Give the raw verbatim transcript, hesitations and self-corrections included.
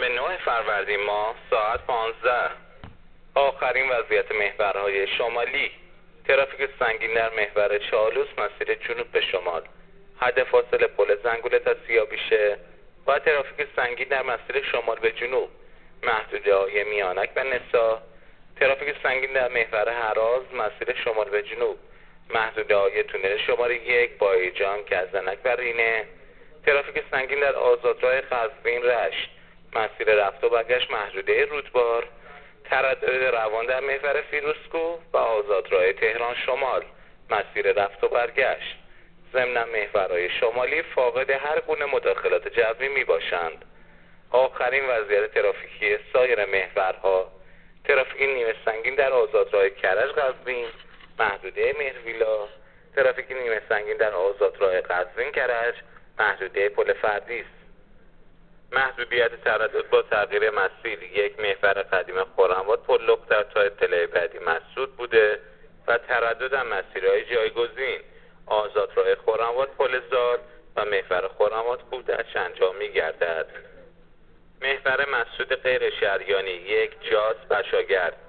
نه فروردین ماه ساعت پانزده. آخرین وضعیت محورهای شمالی. ترافیک سنگین در محور چالوس مسیر جنوب به شمال. حد فاصله پل زنگوله تا سیابیشه و ترافیک سنگین در مسیر شمال به جنوب. محدوده‌های میانک و نسا. ترافیک سنگین در محور هراز مسیر شمال به جنوب. محدوده‌های تونل شماره یک بایجان گزنک و رینه. ترافیک سنگین در آزادراه قزوین رشت مسیر رفت و برگشت. محدوده رودبار. تردد روان در محور فیروزکوه و آزادراه تهران شمال مسیر رفت و برگشت. ضمن محورهای شمالی فاقد هر گونه مداخلات جوی می باشند. آخرین وضعیت ترافیکی سایر محورها: ترافیک نیمه سنگین در آزادراه کرج قزوین محدوده مهرویلا. ترافیک نیمه سنگین در آزادراه قزوین کرج محدوده پل فردیس. محدودیت تردد با تغییر مسیر: یک محور قدیم خرم‌آباد پل لخت تا اطلاع بعدی مسدود بوده و تردد در مسیرهای جایگزین: آزادراه خرم‌آباد پل زال و محور خرم‌آباد کودرچ انجام می‌گردد. محور مسدود غیر شهریانی: یک جاس بشاگرد